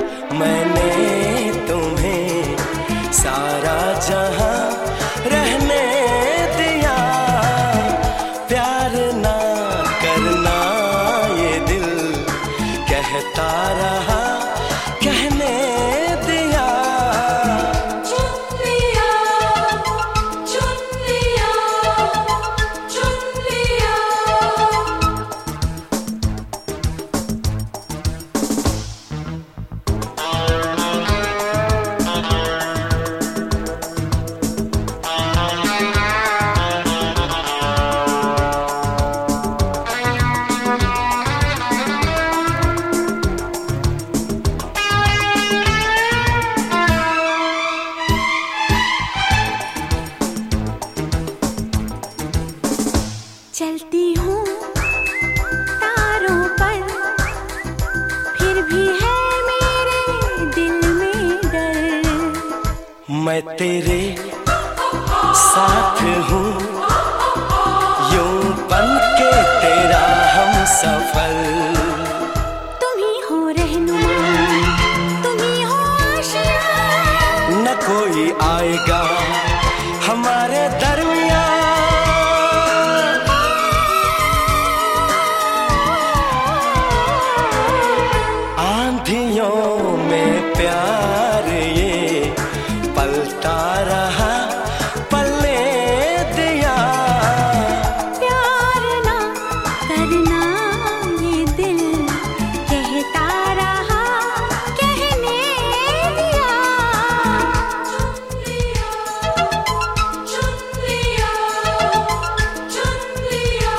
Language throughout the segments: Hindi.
मैंने तुम्हें सारा जहां रहने दिया। प्यार ना करना ये दिल कहता रहा, कहने दिया। चुन लिया, चुन लिया, चुन लिया। चलती हूँ तारों पर, फिर भी है मेरे दिल में डर। मैं तेरे साथ हूँ, यूं बन के तेरा हम सफर। तुम ही हो रहनुमा, तुम ही हो आशियाँ। न कोई आएगा हमारे दरमियाँ। आंधियों में प्यार ये पलता रहा, पलने दिया। प्यार ना करना ये दिल कहता रहा, कहने दिया। चुन लिया, चुन लिया, चुन लिया।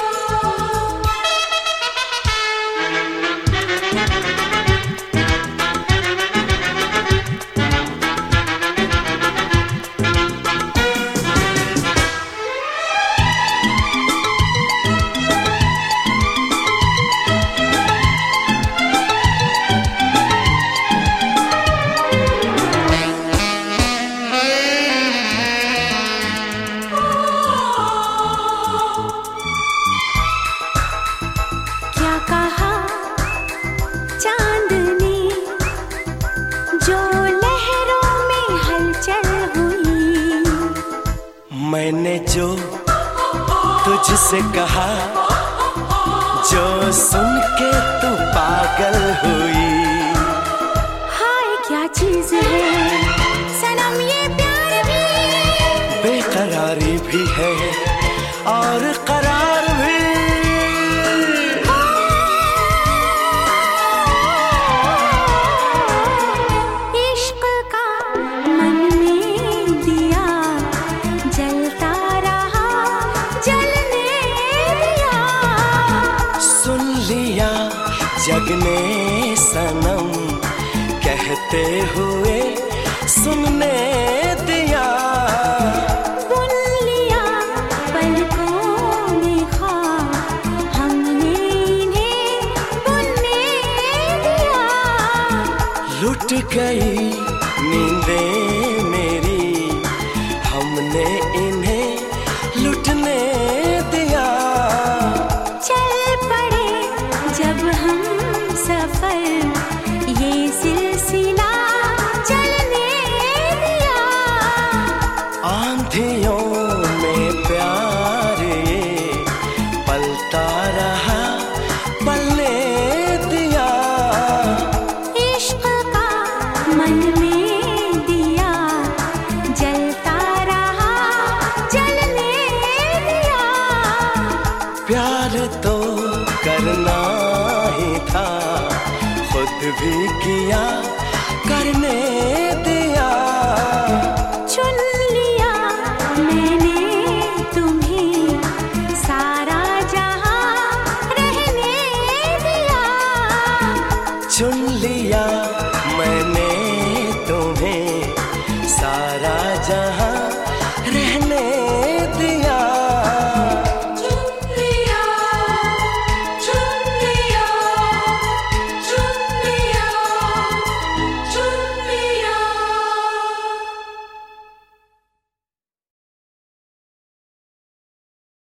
क्या कहा चांदनी, जो लहरों में हलचल हुई। मैंने जो तुझसे कहा, जो सुन के तू पागल हुई। हाय क्या चीज है सनम ये प्यार भी, बेकरारी भी है और करार भी। इश्क का मन में दिया जलता रहा, जलने दिया। सुन लिया जग ने सनम कहते हुए, सुनने दिया। बुन लिया पलकों में ख्वाब, हमने इन्हें बुनने दिया। लुट गई नींदें मेरी, हमने इन्हें लुटने दिया। चल पड़े जब हम सफर, ये सिलसिला चलने दिया। आंधियों में प्यार ये पलता रहा, पलने दिया। इश्क का मन में दिया जलता रहा, जलने दिया। प्यार तो करना ही था, खुद भी किया, करने